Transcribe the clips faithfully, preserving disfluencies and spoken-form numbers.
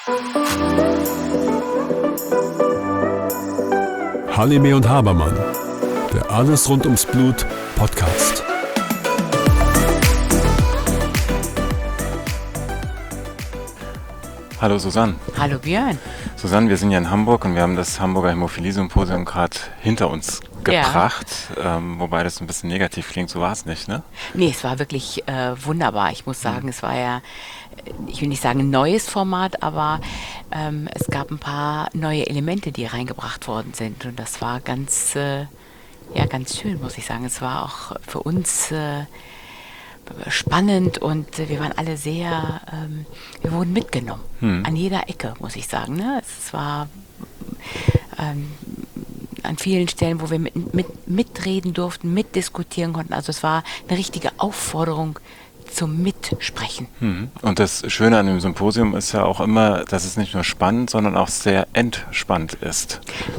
Halime und Habermann, der Alles rund ums Blut Podcast. Hallo Susanne. Hallo Björn. Susanne, wir sind ja in Hamburg und wir haben das Hamburger Hämophilie-Symposium gerade hinter uns gebracht, ja. ähm, wobei das ein bisschen negativ klingt, so war es nicht, ne? Nee, es war wirklich äh, wunderbar. Ich muss sagen, mhm. es war ja, ich will nicht sagen ein neues Format, aber ähm, es gab ein paar neue Elemente, die reingebracht worden sind und das war ganz, äh, ja, ganz schön, muss ich sagen. Es war auch für uns äh, spannend und äh, wir waren alle sehr, ähm, wir wurden mitgenommen, hm. an jeder Ecke, muss ich sagen. Ne? Es war ähm, an vielen Stellen, wo wir mit, mit, mitreden durften, mitdiskutieren konnten. Also es war eine richtige Aufforderung zum Mitsprechen. Hm. Und das Schöne an dem Symposium ist ja auch immer, dass es nicht nur spannend, sondern auch sehr entspannt ist.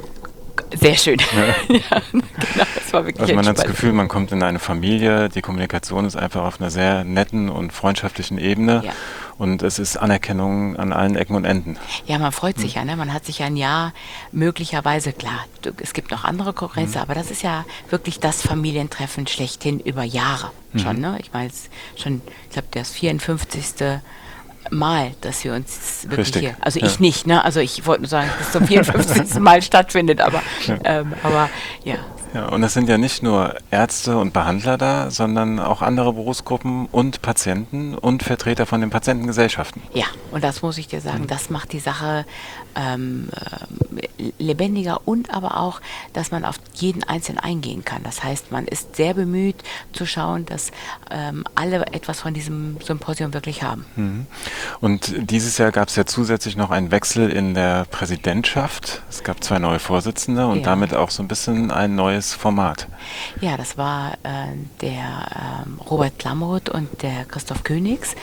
Sehr schön. Ja. Ja, genau, das war wirklich Also man hat das entspannt. Gefühl, man kommt in eine Familie, die Kommunikation ist einfach auf einer sehr netten und freundschaftlichen Ebene Ja. und es ist Anerkennung an allen Ecken und Enden. Ja, man freut sich ja, ne? Man hat sich ja ein Jahr möglicherweise, klar, du- es gibt noch andere Konkurrenzen, aber das ist ja wirklich das Familientreffen schlechthin über Jahre schon, ne? Ich meine, es ist schon, ich glaube, das vierundfünfzigste Mal, dass wir uns wirklich Richtig, hier, also ja. ich nicht, ne? Also ich wollte nur sagen, dass es zum vierundfünfzigsten Mal stattfindet, aber, ähm, aber ja. Ja, und es sind ja nicht nur Ärzte und Behandler da, sondern auch andere Berufsgruppen und Patienten und Vertreter von den Patientengesellschaften. Ja, und das muss ich dir sagen, das macht die Sache ähm, äh, lebendiger und aber auch, dass man auf jeden Einzelnen eingehen kann. Das heißt, man ist sehr bemüht zu schauen, dass ähm, alle etwas von diesem Symposium wirklich haben. Mhm. Und dieses Jahr gab es ja zusätzlich noch einen Wechsel in der Präsidentschaft. Es gab zwei neue Vorsitzende und Ja. damit auch so ein bisschen ein neues Format. Ja, das war äh, der ähm, Robert Klamoth und der Christoph Königs.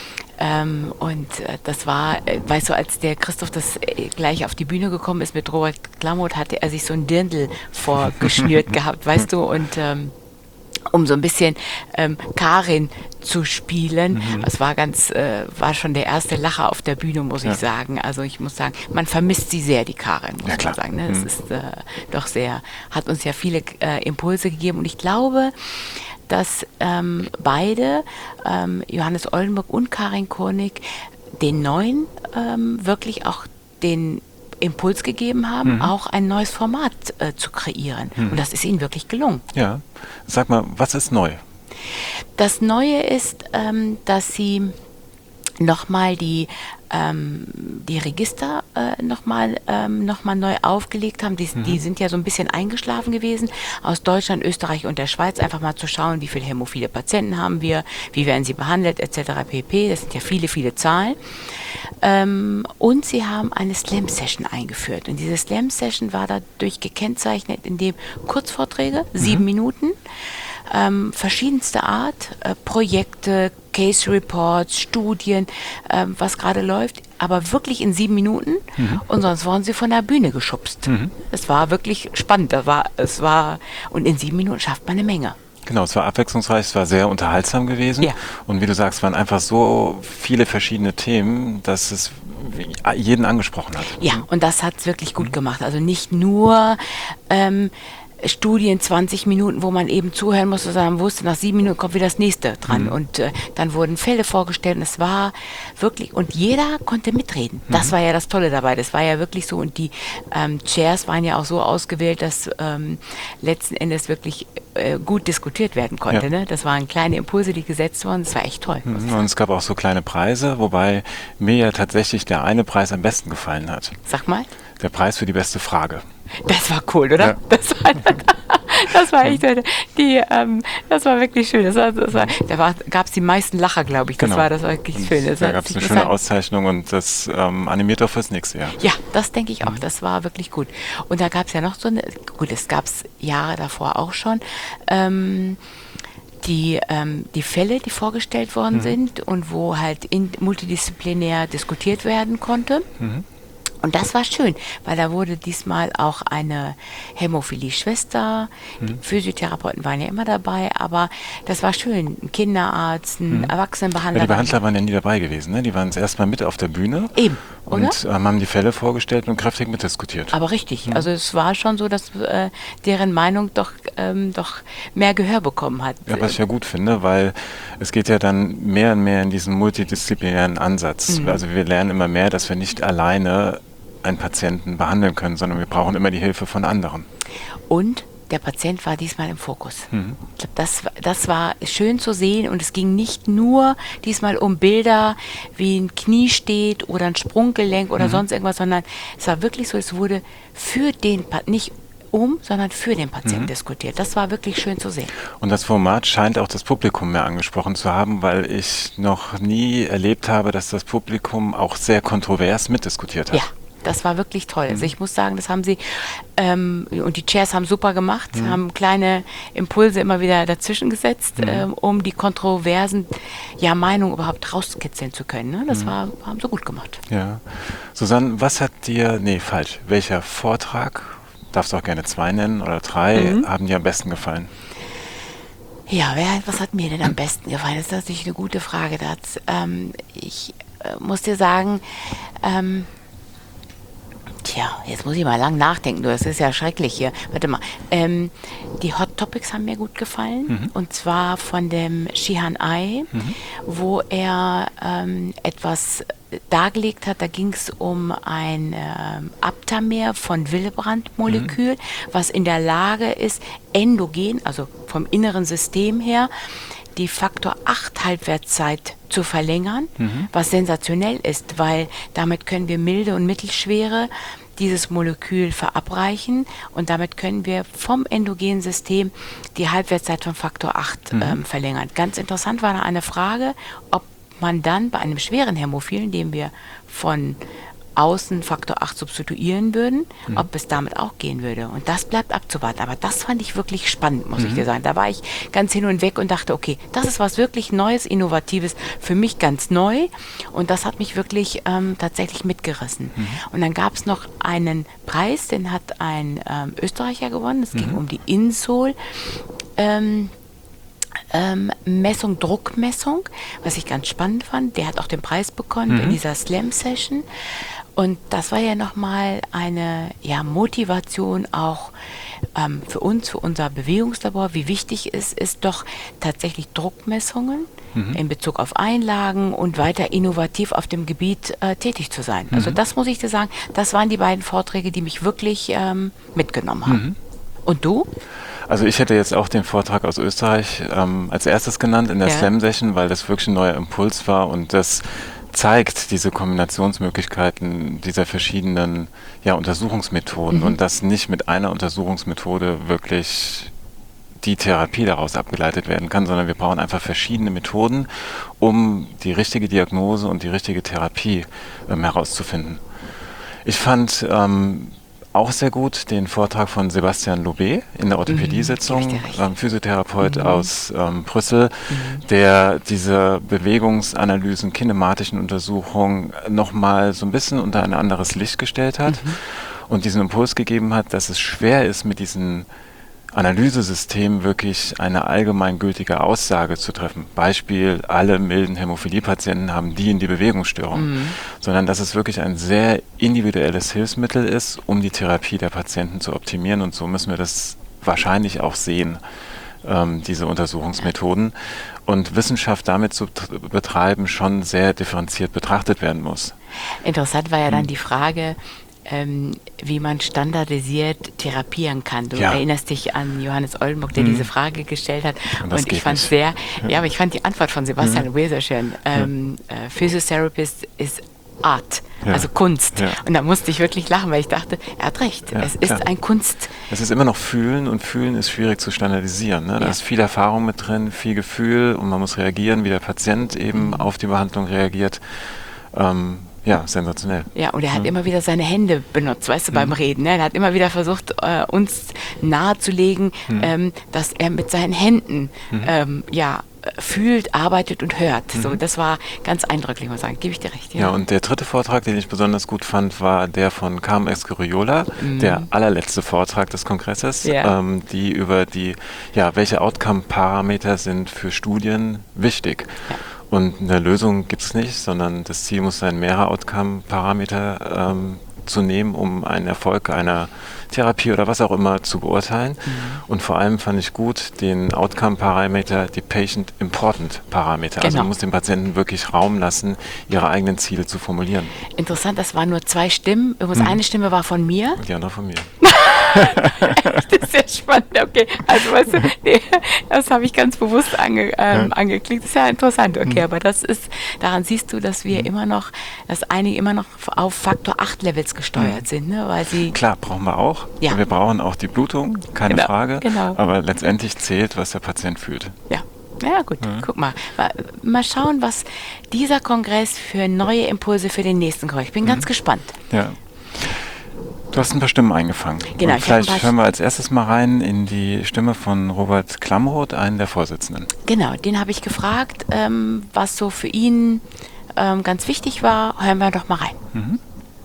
Ähm, und äh, das war, äh, weißt du, als der Christoph das äh, gleich auf die Bühne gekommen ist mit Robert Klamoth, hatte er sich so ein Dirndl vorgeschnürt gehabt, weißt du, und ähm, um so ein bisschen ähm, Karin zu spielen. Mhm. Es war ganz, äh, war schon der erste Lacher auf der Bühne, muss Ja. ich sagen. Also ich muss sagen, man vermisst sie sehr, die Karin, muss Ja, klar. man sagen. Ne? Das Mhm. ist äh, doch sehr, hat uns ja viele äh, Impulse gegeben und ich glaube, dass ähm, beide, ähm, Johannes Oldenburg und Karin Koenig, den Neuen ähm, wirklich auch den Impuls gegeben haben, Mhm. auch ein neues Format äh, zu kreieren. Mhm. Und das ist ihnen wirklich gelungen. Ja, sag mal, was ist neu? Das Neue ist, ähm, dass sie nochmal die, ähm, die Register äh, nochmal ähm, noch mal neu aufgelegt haben. Die, Mhm. die sind ja so ein bisschen eingeschlafen gewesen. Aus Deutschland, Österreich und der Schweiz einfach mal zu schauen, wie viele hämophile Patienten haben wir, wie werden sie behandelt, et cetera pp. Das sind ja viele, viele Zahlen. Ähm, und sie haben eine Slam-Session eingeführt. Und diese Slam-Session war dadurch gekennzeichnet, indem Kurzvorträge, sieben Minuten, ähm, verschiedenste Art, äh, Projekte, Case Reports, Studien, ähm, was gerade läuft, aber wirklich in sieben Minuten Mhm. und sonst wurden sie von der Bühne geschubst. Mhm. Es war wirklich spannend, da war, es war, und in sieben Minuten schafft man eine Menge. Genau, es war abwechslungsreich, es war sehr unterhaltsam gewesen. Ja. Und wie du sagst, es waren einfach so viele verschiedene Themen, dass es jeden angesprochen hat. Ja, und das hat es wirklich gut gemacht. Also nicht nur ähm, Studien zwanzig Minuten, wo man eben zuhören musste, sondern man wusste, nach sieben Minuten kommt wieder das nächste dran. Mhm. Und äh, dann wurden Fälle vorgestellt und es war wirklich, und jeder konnte mitreden. Das Mhm. war ja das Tolle dabei. Das war ja wirklich so und die ähm, Chairs waren ja auch so ausgewählt, dass ähm, letzten Endes wirklich äh, gut diskutiert werden konnte. Ja. Ne? Das waren kleine Impulse, die gesetzt wurden. Das war echt toll. muss ich Mhm. Und es gab auch so kleine Preise, wobei mir ja tatsächlich der eine Preis am besten gefallen hat. Sag mal. Der Preis für die beste Frage. Das war cool, oder? Ja. Das war, das war echt, die, ähm, das war wirklich schön. Das war, das war, da gab es die meisten Lacher, glaube ich. Das Genau. war das war wirklich Und schön. Das da hat gab es sich eine das schöne hat- Auszeichnung und das ähm, animiert auch fürs nächste Jahr. Ja, das denke ich auch. Das war wirklich gut. Und da gab es ja noch so eine, gut, es gab es Jahre davor auch schon, ähm, die, ähm, die Fälle, die vorgestellt worden Mhm. sind und wo halt in, multidisziplinär diskutiert werden konnte. Mhm. Und das war schön, weil da wurde diesmal auch eine Hämophilie-Schwester, die Physiotherapeuten waren ja immer dabei, aber das war schön. Ein Kinderarzt, ein Ja, Erwachsenenbehandler. die Behandler waren ja nie dabei gewesen, ne? Die waren erstmal mit auf der Bühne. Eben. Oder? Und ähm, haben die Fälle vorgestellt und kräftig mitdiskutiert. Aber richtig, mhm. also es war schon so, dass äh, deren Meinung doch, ähm, doch mehr Gehör bekommen hat. Ja, was ich ja gut finde, weil es geht ja dann mehr und mehr in diesen multidisziplinären Ansatz. Mhm. Also wir lernen immer mehr, dass wir nicht alleine einen Patienten behandeln können, sondern wir brauchen immer die Hilfe von anderen. Und der Patient war diesmal im Fokus. Mhm. Ich glaube, das, das war schön zu sehen und es ging nicht nur diesmal um Bilder, wie ein Knie steht oder ein Sprunggelenk oder mhm. sonst irgendwas, sondern es war wirklich so, es wurde für den, nicht um, sondern für den Patienten mhm. diskutiert. Das war wirklich schön zu sehen. Und das Format scheint auch das Publikum mehr angesprochen zu haben, weil ich noch nie erlebt habe, dass das Publikum auch sehr kontrovers mitdiskutiert hat. Ja. Das war wirklich toll. Also ich muss sagen, das haben sie, ähm, und die Chairs haben super gemacht, mhm. haben kleine Impulse immer wieder dazwischen gesetzt, mhm. ähm, um die kontroversen ja, Meinungen überhaupt rauskitzeln zu können. Ne? Das mhm. war, haben sie gut gemacht. Ja. Susanne, was hat dir, nee, falsch, welcher Vortrag, darfst du auch gerne zwei nennen oder drei, mhm. haben dir am besten gefallen? Ja, wer, was hat mir denn am besten gefallen? Das ist natürlich eine gute Frage. Das, ähm, ich äh, muss dir sagen, ähm, Tja, jetzt muss ich mal lang nachdenken, du, das ist ja schrecklich hier. Warte mal, ähm, die Hot Topics haben mir gut gefallen, mhm. und zwar von dem Shihan Ai, mhm. wo er ähm, etwas dargelegt hat, da ging es um ein ähm, Aptamer von Willebrand-Molekül, mhm. was in der Lage ist, endogen, also vom inneren System her, die Faktor acht Halbwertszeit zu verlängern, mhm. was sensationell ist, weil damit können wir milde und mittelschwere dieses Molekül verabreichen und damit können wir vom endogenen System die Halbwertszeit von Faktor acht mhm. ähm, verlängern. Ganz interessant war da eine Frage, ob man dann bei einem schweren Hämophilen, dem wir von außen Faktor acht substituieren würden, mhm. ob es damit auch gehen würde. Und das bleibt abzuwarten. Aber das fand ich wirklich spannend, muss mhm. ich dir sagen. Da war ich ganz hin und weg und dachte, okay, das ist was wirklich Neues, Innovatives, für mich ganz neu. Und das hat mich wirklich ähm, tatsächlich mitgerissen. Mhm. Und dann gab es noch einen Preis, den hat ein ähm, Österreicher gewonnen. Es ging mhm. um die Insol. Ähm, Ähm, Messung, Druckmessung, was ich ganz spannend fand. Der hat auch den Preis bekommen mhm. in dieser Slam-Session. Und das war ja nochmal eine ja, Motivation auch ähm, für uns, für unser Bewegungslabor, wie wichtig es ist, doch tatsächlich Druckmessungen mhm. in Bezug auf Einlagen und weiter innovativ auf dem Gebiet äh, tätig zu sein. Mhm. Also das muss ich dir sagen, das waren die beiden Vorträge, die mich wirklich ähm, mitgenommen haben. Mhm. Und du? Also ich hätte jetzt auch den Vortrag aus Österreich ähm, als erstes genannt in der ja. Slam-Session, weil das wirklich ein neuer Impuls war und das zeigt diese Kombinationsmöglichkeiten dieser verschiedenen ja, Untersuchungsmethoden mhm. und dass nicht mit einer Untersuchungsmethode wirklich die Therapie daraus abgeleitet werden kann, sondern wir brauchen einfach verschiedene Methoden, um die richtige Diagnose und die richtige Therapie ähm, herauszufinden. Ich fand ähm, auch sehr gut den Vortrag von Sebastian Lobé in der Orthopädie-Sitzung, mhm, ähm, Physiotherapeut mhm. aus ähm, Brüssel, mhm. der diese Bewegungsanalysen, kinematischen Untersuchungen nochmal so ein bisschen unter ein anderes Licht gestellt hat mhm. und diesen Impuls gegeben hat, dass es schwer ist, mit diesen Analysesystem wirklich eine allgemeingültige Aussage zu treffen. Beispiel, alle milden Hämophilie-Patienten haben die in die Bewegungsstörung. Mhm. Sondern dass es wirklich ein sehr individuelles Hilfsmittel ist, um die Therapie der Patienten zu optimieren. Und so müssen wir das wahrscheinlich auch sehen, ähm, diese Untersuchungsmethoden. Und Wissenschaft damit zu betreiben schon sehr differenziert betrachtet werden muss. Interessant war ja dann mhm. die Frage, Ähm, wie man standardisiert therapieren kann. Du ja. erinnerst dich an Johannes Oldenburg, der mhm. diese Frage gestellt hat. Und, und ich fand nicht. sehr, ja. ja, aber ich fand die Antwort von Sebastian mhm. Lobé sehr schön. Ähm, ja. äh, Physiotherapist ist Art, ja. also Kunst. Ja. Und da musste ich wirklich lachen, weil ich dachte, er hat recht. Ja, es ist klar. ein Kunst. Es ist immer noch Fühlen und Fühlen ist schwierig zu standardisieren. Ne? Da ja. ist viel Erfahrung mit drin, viel Gefühl und man muss reagieren, wie der Patient eben mhm. auf die Behandlung reagiert. Ähm, Ja, sensationell. Ja, und er hat ja. immer wieder seine Hände benutzt, weißt du, mhm. beim Reden. Ne? Er hat immer wieder versucht, äh, uns nahezulegen, mhm. ähm, dass er mit seinen Händen mhm. ähm, ja, fühlt, arbeitet und hört. Mhm. So, das war ganz eindrücklich, muss ich sagen. Gebe ich dir recht. Ja. ja, und der dritte Vortrag, den ich besonders gut fand, war der von Carmen Escuriola, mhm. der allerletzte Vortrag des Kongresses, ja. ähm, die über die, ja, welche Outcome-Parameter sind für Studien wichtig. Ja. Und eine Lösung gibt es nicht, sondern das Ziel muss sein, mehrere Outcome-Parameter ähm, zu nehmen, um einen Erfolg einer Therapie oder was auch immer zu beurteilen. Mhm. Und vor allem fand ich gut den Outcome-Parameter, die Patient Important-Parameter. Genau. Also man muss den Patienten wirklich Raum lassen, ihre eigenen Ziele zu formulieren. Interessant, das waren nur zwei Stimmen. Übrigens, mhm. eine Stimme war von mir. Und die andere von mir. Das ist ja spannend, okay. Also weißt du, nee, das habe ich ganz bewusst ange, ähm, ja. angeklickt. Das ist ja interessant, okay, mhm. aber das ist, daran siehst du, dass wir mhm. immer noch, dass einige immer noch auf Faktor acht Levels gesteuert mhm. sind, ne? Weil sie... Klar, brauchen wir auch. Ja. Wir brauchen auch die Blutung, keine genau, Frage. Genau. Aber letztendlich zählt, was der Patient fühlt. Ja. Ja gut, mhm. guck mal. Mal schauen, was dieser Kongress für neue Impulse für den nächsten Kongress. Ich bin mhm. ganz gespannt. Ja. Du hast ein paar Stimmen eingefangen. Genau, und vielleicht hören wir als erstes mal rein in die Stimme von Robert Klamroth, einen der Vorsitzenden. Genau, den habe ich gefragt, ähm, was so für ihn ähm, ganz wichtig war. Hören wir doch mal rein. Mhm.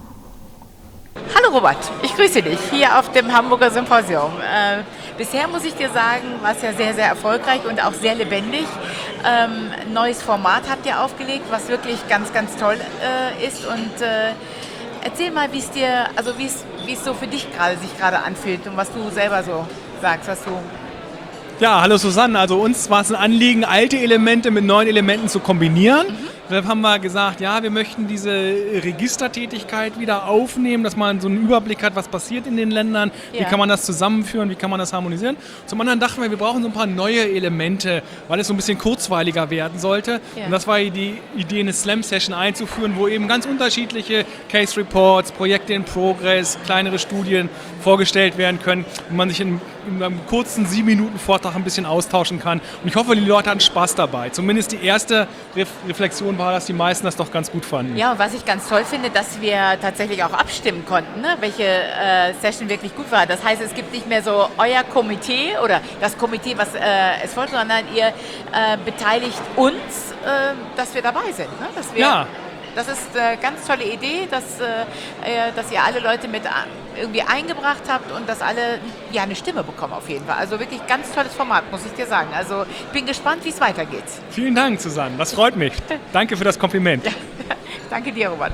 Hallo Robert, ich grüße dich hier auf dem Hamburger Symposium. Äh, bisher muss ich dir sagen, war es ja sehr, sehr erfolgreich und auch sehr lebendig. Ähm, neues Format habt ihr aufgelegt, was wirklich ganz, ganz toll äh, ist. Und äh, erzähl mal, wie es dir, also wie es, wie es so für dich gerade sich gerade anfühlt und was du selber so sagst, was du... Ja, hallo Susanne. Also uns war es ein Anliegen, alte Elemente mit neuen Elementen zu kombinieren. Mhm. Deshalb haben wir gesagt, ja, wir möchten diese Registertätigkeit wieder aufnehmen, dass man so einen Überblick hat, was passiert in den Ländern, ja. Wie kann man das zusammenführen, wie kann man das harmonisieren. Zum anderen dachten wir, wir brauchen so ein paar neue Elemente, weil es so ein bisschen kurzweiliger werden sollte. Ja. Und das war die Idee, eine Slam-Session einzuführen, wo eben ganz unterschiedliche Case Reports, Projekte in Progress, kleinere Studien vorgestellt werden können und man sich in, in einem kurzen sieben Minuten Vortrag ein bisschen austauschen kann. Und ich hoffe, die Leute hatten Spaß dabei. Zumindest die erste Re- Reflexion war, dass die meisten das doch ganz gut fanden. Ja, und was ich ganz toll finde, dass wir tatsächlich auch abstimmen konnten, ne? Welche äh, Session wirklich gut war. Das heißt, es gibt nicht mehr so euer Komitee oder das Komitee, was äh, es folgt, sondern ihr äh, beteiligt uns, äh, dass wir dabei sind. Ne? Dass wir, ja. Das ist eine ganz tolle Idee, dass, äh, dass ihr alle Leute mit irgendwie eingebracht habt und dass alle ja, eine Stimme bekommen auf jeden Fall. Also wirklich ganz tolles Format, muss ich dir sagen. Also ich bin gespannt, wie es weitergeht. Vielen Dank, Susanne. Das freut mich. Danke für das Kompliment. Ja. Danke dir, Robert.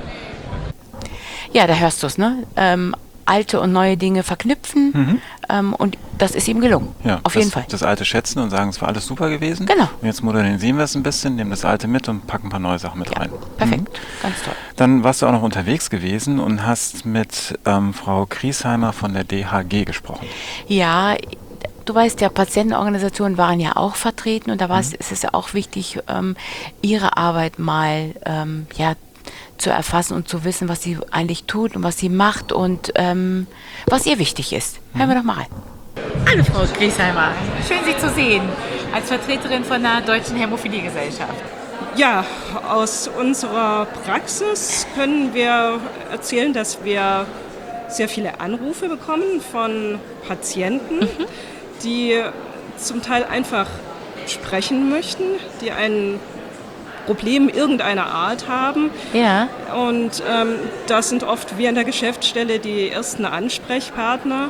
Ja, da hörst du es, ne? Ähm, alte und neue Dinge verknüpfen mhm. ähm, und das ist ihm gelungen, ja, auf das, jeden Fall. Das Alte schätzen und sagen, es war alles super gewesen. Genau. Und jetzt modernisieren wir es ein bisschen, nehmen das Alte mit und packen ein paar neue Sachen mit ja, rein. Perfekt, mhm. ganz toll. Dann warst du auch noch unterwegs gewesen und hast mit ähm, Frau Griesheimer von der D H G gesprochen. Ja, du weißt ja, Patientenorganisationen waren ja auch vertreten und da war es, mhm. ist es ja auch wichtig, ähm, ihre Arbeit mal ähm, ja, zu erfassen und zu wissen, was sie eigentlich tut und was sie macht und ähm, was ihr wichtig ist. Hören wir doch mal rein. Hallo Frau Griesheimer, schön Sie zu sehen als Vertreterin von der Deutschen Hämophiliegesellschaft. Ja, aus unserer Praxis können wir erzählen, dass wir sehr viele Anrufe bekommen von Patienten, mhm. die zum Teil einfach sprechen möchten, die ein Problem irgendeiner Art haben. Ja. Und ähm, das sind oft wir in der Geschäftsstelle die ersten Ansprechpartner.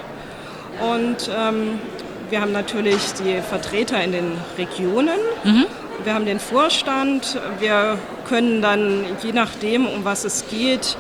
Und ähm, wir haben natürlich die Vertreter in den Regionen. Mhm. Wir haben den Vorstand. Wir können dann, je nachdem, um was es geht,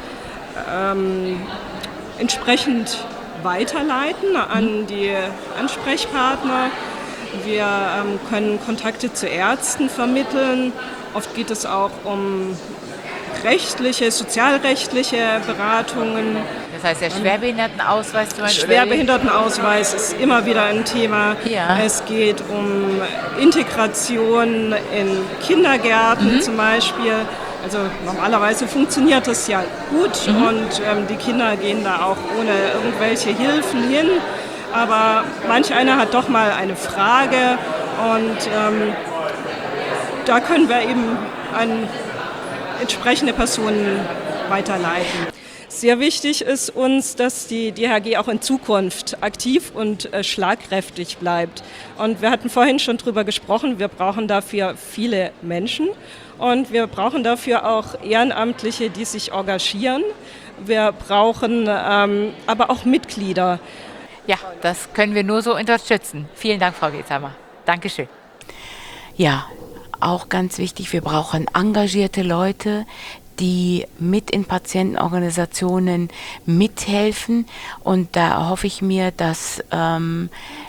ähm, entsprechend weiterleiten an die Ansprechpartner. Wir ähm, können Kontakte zu Ärzten vermitteln. Oft geht es auch um rechtliche, sozialrechtliche Beratungen. Das heißt, der Schwerbehindertenausweis zum Beispiel? Schwerbehindertenausweis ist immer wieder ein Thema. Ja. Es geht um Integration in Kindergärten mhm. zum Beispiel. Also normalerweise funktioniert das ja gut mhm. und ähm, die Kinder gehen da auch ohne irgendwelche Hilfen hin. Aber manch einer hat doch mal eine Frage und ähm, da können wir eben an entsprechende Personen weiterleiten. Sehr wichtig ist uns, dass die D H G auch in Zukunft aktiv und äh, schlagkräftig bleibt. Und wir hatten vorhin schon drüber gesprochen, wir brauchen dafür viele Menschen und wir brauchen dafür auch Ehrenamtliche, die sich engagieren. Wir brauchen ähm, aber auch Mitglieder. Ja, das können wir nur so unterstützen. Vielen Dank, Frau Griesheimer. Dankeschön. Ja, auch ganz wichtig, wir brauchen engagierte Leute, die mit in Patientenorganisationen mithelfen. Und da hoffe ich mir, dass ähm,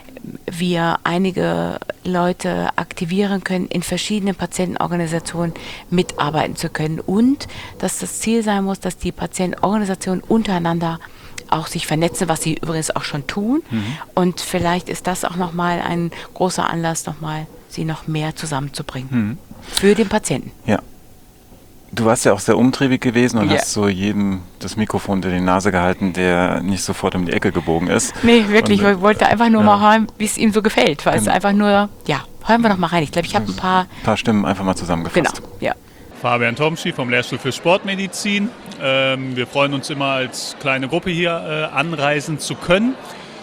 wir einige Leute aktivieren können, in verschiedenen Patientenorganisationen mitarbeiten zu können. Und dass das Ziel sein muss, dass die Patientenorganisationen untereinander auch sich vernetzen, was sie übrigens auch schon tun. Mhm. Und vielleicht ist das auch nochmal ein großer Anlass, nochmal sie noch mehr zusammenzubringen. Mhm. Für den Patienten. Ja. Du warst ja auch sehr umtriebig gewesen und ja. hast so jedem das Mikrofon unter die Nase gehalten, der nicht sofort um die Ecke gebogen ist. Nee, wirklich. Und, ich wollte einfach nur ja. mal hören, wie es ihm so gefällt. Weil genau. es einfach nur, ja, hören wir doch mal rein. Ich glaube, ich habe ein paar... Ein paar Stimmen einfach mal zusammengefasst. Genau, ja. Fabian Tomschi vom Lehrstuhl für Sportmedizin. Ähm, wir freuen uns immer, als kleine Gruppe hier äh, anreisen zu können.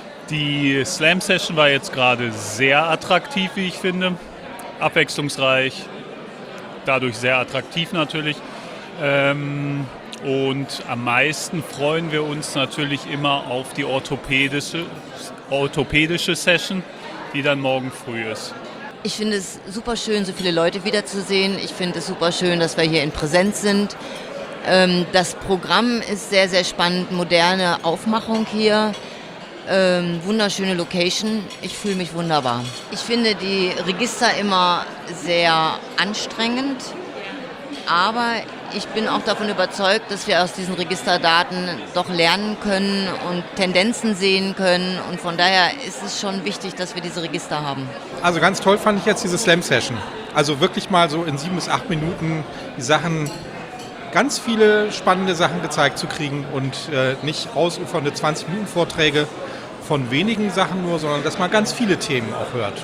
Die Slam-Session war jetzt gerade sehr attraktiv, wie ich finde. Abwechslungsreich, dadurch sehr attraktiv natürlich. Ähm, und am meisten freuen wir uns natürlich immer auf die orthopädische, orthopädische Session, die dann morgen früh ist. Ich finde es super schön, so viele Leute wiederzusehen. Ich finde es super schön, dass wir hier in Präsenz sind. Ähm, das Programm ist sehr, sehr spannend. Moderne Aufmachung hier. Ähm, wunderschöne Location. Ich fühle mich wunderbar. Ich finde die Register immer sehr anstrengend. Aber ich bin auch davon überzeugt, dass wir aus diesen Registerdaten doch lernen können und Tendenzen sehen können. Und von daher ist es schon wichtig, dass wir diese Register haben. Also ganz toll fand ich jetzt diese Slam-Session. Also wirklich mal so in sieben bis acht Minuten die Sachen, ganz viele spannende Sachen gezeigt zu kriegen und äh, nicht ausufernde zwanzig-Minuten-Vorträge von wenigen Sachen nur, sondern dass man ganz viele Themen auch hört.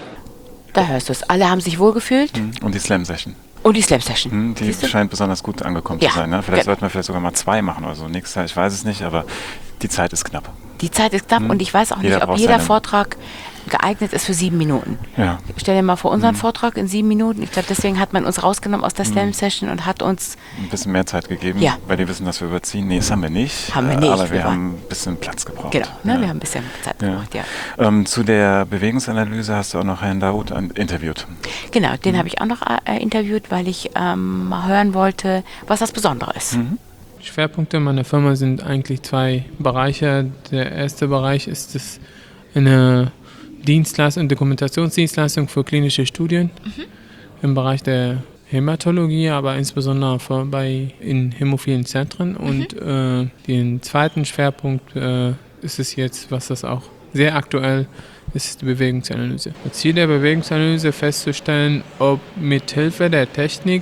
Da hörst du es. Alle haben sich wohlgefühlt. Und die Slam-Session. Und die Slam-Session. Hm, die scheint besonders gut angekommen ja. zu sein. Ne? Vielleicht ja. sollten wir vielleicht sogar mal zwei machen oder so. Nächstes Jahr, ich weiß es nicht, aber die Zeit ist knapp. Die Zeit ist knapp hm. und ich weiß auch jeder nicht, ob jeder Vortrag geeignet ist für sieben Minuten. Ja. Stell dir mal vor, unseren hm. Vortrag in sieben Minuten. Ich glaube, deswegen hat man uns rausgenommen aus der Slam-Session und hat uns ein bisschen mehr Zeit gegeben, ja. weil die wissen, dass wir überziehen. Nee, das haben wir nicht. Haben wir nicht. Aber wir, wir haben ein bisschen Platz gebraucht. Genau, ne, ja. wir haben ein bisschen Zeit ja. gebraucht, ja. Ähm, zu der Bewegungsanalyse hast du auch noch Herrn Daoud interviewt. Genau, den mhm. habe ich auch noch äh, interviewt, weil ich ähm, mal hören wollte, was das Besondere ist. Mhm. Schwerpunkte meiner Firma sind eigentlich zwei Bereiche. Der erste Bereich ist das eine Dienstleistung, eine Dokumentationsdienstleistung für klinische Studien mhm. im Bereich der Hämatologie, aber insbesondere für bei in hämophilen Zentren. Mhm. Und äh, den zweiten Schwerpunkt äh, ist es jetzt, was das auch sehr aktuell ist, die Bewegungsanalyse. Das Ziel der Bewegungsanalyse festzustellen, ob mit Hilfe der Technik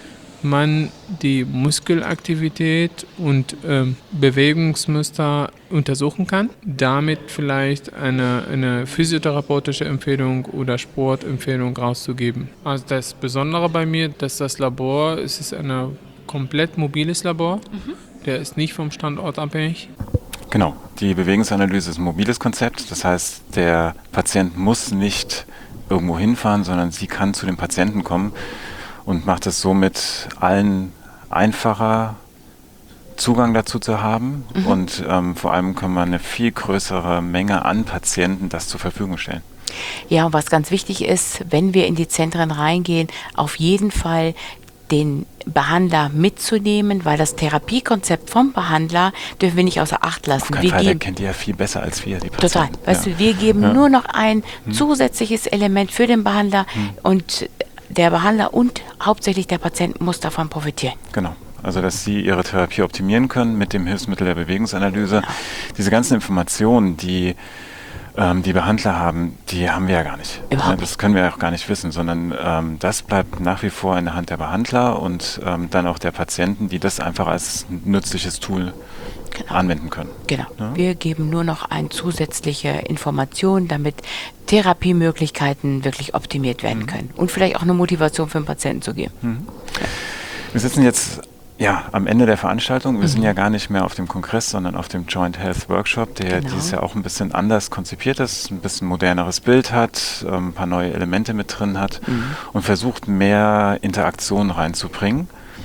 man die Muskelaktivität und ähm, Bewegungsmuster untersuchen kann, damit vielleicht eine, eine physiotherapeutische Empfehlung oder Sportempfehlung rauszugeben. Also das Besondere bei mir, dass das Labor, es ist ein komplett mobiles Labor, mhm. der ist nicht vom Standort abhängig. Genau, die Bewegungsanalyse ist ein mobiles Konzept, das heißt, der Patient muss nicht irgendwo hinfahren, sondern sie kann zu dem Patienten kommen und macht es somit allen einfacher, Zugang dazu zu haben. Mhm. Und ähm, vor allem kann man eine viel größere Menge an Patienten das zur Verfügung stellen. Ja, und was ganz wichtig ist, wenn wir in die Zentren reingehen, auf jeden Fall den Behandler mitzunehmen, weil das Therapiekonzept vom Behandler dürfen wir nicht außer Acht lassen. Auf keinen wir Fall, geben, der kennt die ja viel besser als wir, die Total. Patienten. Weißt ja. du, wir geben ja. nur noch ein hm. zusätzliches Element für den Behandler hm. und der Behandler und hauptsächlich der Patient muss davon profitieren. Genau. Also, dass Sie Ihre Therapie optimieren können mit dem Hilfsmittel der Bewegungsanalyse. Ja. Diese ganzen Informationen, die ähm, die Behandler haben, die haben wir ja gar nicht. Überhaupt das können wir ja auch gar nicht wissen, sondern ähm, das bleibt nach wie vor in der Hand der Behandler und ähm, dann auch der Patienten, die das einfach als nützliches Tool Genau. anwenden können. Genau. Ja? Wir geben nur noch eine zusätzliche Information, damit Therapiemöglichkeiten wirklich optimiert werden mhm. können und vielleicht auch eine Motivation für den Patienten zu geben. Mhm. Ja. Wir sitzen jetzt ja, am Ende der Veranstaltung. Wir mhm. sind ja gar nicht mehr auf dem Kongress, sondern auf dem Joint Health Workshop, der genau. dieses Jahr auch ein bisschen anders konzipiert ist, ein bisschen moderneres Bild hat, ein paar neue Elemente mit drin hat mhm. und versucht, mehr Interaktion reinzubringen.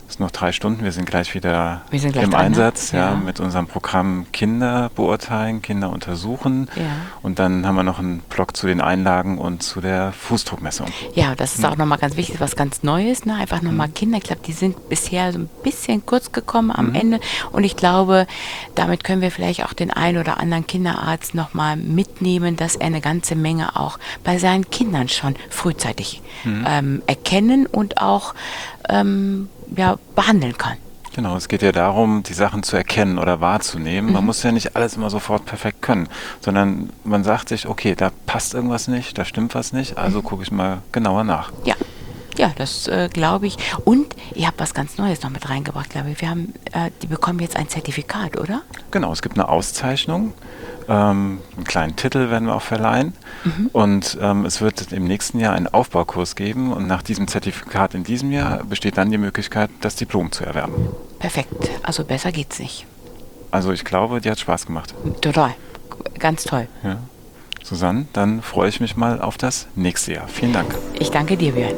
Es sind noch drei Stunden, wir sind gleich wieder Wir sind gleich im dran, ne? Einsatz, ja, Ja. mit unserem Programm Kinder beurteilen, Kinder untersuchen. Ja. Und dann haben wir noch einen Blog zu den Einlagen und zu der Fußdruckmessung. Ja, das ist auch nochmal ganz wichtig, was ganz Neues, ne? Einfach nochmal Kinder. Ich glaube, die sind bisher so ein bisschen kurz gekommen am Ende. Und ich glaube, damit können wir vielleicht auch den einen oder anderen Kinderarzt nochmal mitnehmen, dass er eine ganze Menge auch bei seinen Kindern schon frühzeitig ähm, erkennen und auch ähm, ja, behandeln kann. Genau, es geht ja darum, die Sachen zu erkennen oder wahrzunehmen. Man muss ja nicht alles immer sofort perfekt können, sondern man sagt sich, okay, da passt irgendwas nicht, da stimmt was nicht, also gucke ich mal genauer nach. Ja, ja, das äh, glaube ich. Und ihr habt was ganz Neues noch mit reingebracht, glaube ich. Wir haben, äh, die bekommen jetzt ein Zertifikat, oder? Genau, es gibt eine Auszeichnung, ähm, einen kleinen Titel werden wir auch verleihen und ähm, es wird im nächsten Jahr einen Aufbaukurs geben und nach diesem Zertifikat in diesem Jahr besteht dann die Möglichkeit, das Diplom zu erwerben. Perfekt. Also besser geht's nicht. Also ich glaube, die hat Spaß gemacht. Total. Ganz toll. Ja. Susanne, dann freue ich mich mal auf das nächste Jahr. Vielen Dank. Ich danke dir, Björn.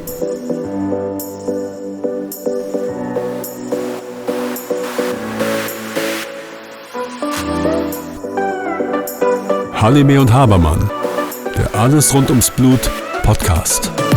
Halime und Habermann, der Alles rund ums Blut Podcast.